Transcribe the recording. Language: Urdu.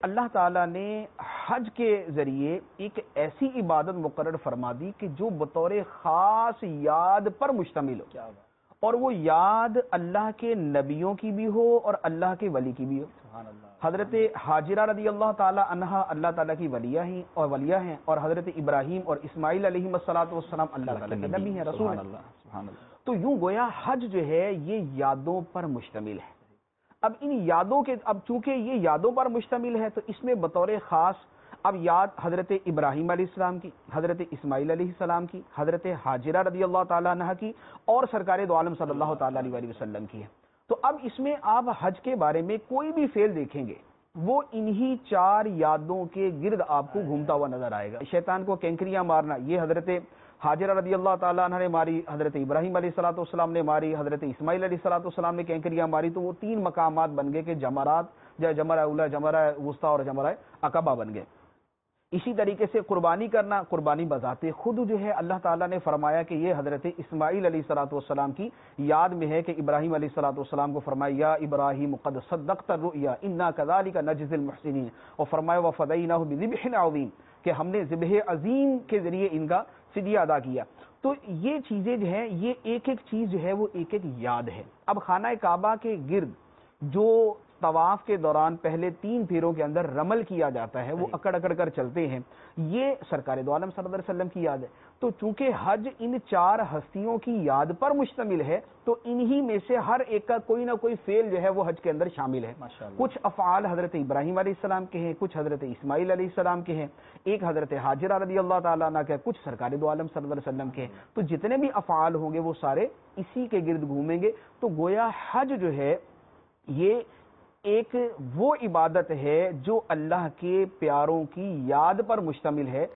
اللہ تعالیٰ نے حج کے ذریعے ایک ایسی عبادت مقرر فرما دی کہ جو بطور خاص یاد پر مشتمل ہو، اور وہ یاد اللہ کے نبیوں کی بھی ہو اور اللہ کے ولی کی بھی ہو۔ سبحان اللہ۔ حضرت حاجرہ رضی اللہ تعالی عنہا اللہ تعالیٰ کی ولیہ ہیں، اور حضرت ابراہیم اور اسماعیل علیہ السلام اللہ تعالیٰ کے نبی ہیں، رسول ہیں۔ سبحان اللہ۔ تو یوں گویا حج جو ہے یہ یادوں پر مشتمل ہے۔ اب ان یادوں کے چونکہ یہ یادوں پر مشتمل ہے تو اس میں بطور خاص اب یاد حضرت ابراہیم علیہ السلام کی، حضرت اسماعیل علیہ السلام کی، حضرت حاجرہ رضی اللہ تعالیٰ عنہ کی، اور سرکار دو عالم صلی اللہ تعالیٰ علیہ وسلم کی ہے۔ تو اب اس میں آپ حج کے بارے میں کوئی بھی فعل دیکھیں گے وہ انہی چار یادوں کے گرد آپ کو گھومتا ہوا نظر آئے گا۔ شیطان کو کینکریاں مارنا یہ حضرت حاجرہ رضی اللہ تعالیٰ عنہ نے ماری، حضرت ابراہیم علیہ السلام نے ماری، حضرت اسماعیل علیہ السلام نے کینکریاں ماری، تو وہ تین مقامات بن گئے کہ جمرات، جمرہ اولا، جمرہ وسطیٰ اور جمرہ عقبہ بن گئے۔ اسی طریقے سے قربانی کرنا، قربانی بذات خود جو ہے اللہ تعالیٰ نے فرمایا کہ یہ حضرت اسماعیل علیہ السلام کی یاد میں ہے کہ ابراہیم علیہ السلام کو فرمایا یا ابراہیم قد صدقت الرؤیا انا کذالک نجزی المحسنین، اور فرمایا وفدیناہ بذبح عظیم کہ ہم نے ذبح عظیم کے ذریعے ان کا فدیہ ادا کیا۔ تو یہ چیزیں جو ہیں یہ ایک ایک چیز جو ہے وہ ایک ایک یاد ہے۔ اب خانہ کعبہ کے گرد جو طواف کے دوران پہلے 3 پھیروں کے اندر رمل کیا جاتا ہے وہ اکڑ اکڑ کر چلتے ہیں، یہ سرکار دو عالم صلی اللہ علیہ وسلم کی یاد ہے۔ تو چونکہ حج ان 4 ہستیوں کی یاد پر مشتمل ہے تو انہی میں سے ہر ایک کا کوئی نہ کوئی فعل جو ہے وہ حج کے اندر شامل ہے۔ کچھ افعال حضرت ابراہیم علیہ السلام کے ہیں، کچھ حضرت اسماعیل علیہ السلام کے ہیں، ایک حضرت حاجرہ رضی اللہ تعالیٰ عنہ کے، کچھ سرکار دو عالم صلی اللہ علیہ وسلم کے ہیں۔ تو جتنے بھی افعال ہوں گے وہ سارے اسی کے گرد گھومیں گے۔ تو گویا حج جو ہے یہ ایک وہ عبادت ہے جو اللہ کے پیاروں کی یاد پر مشتمل ہے۔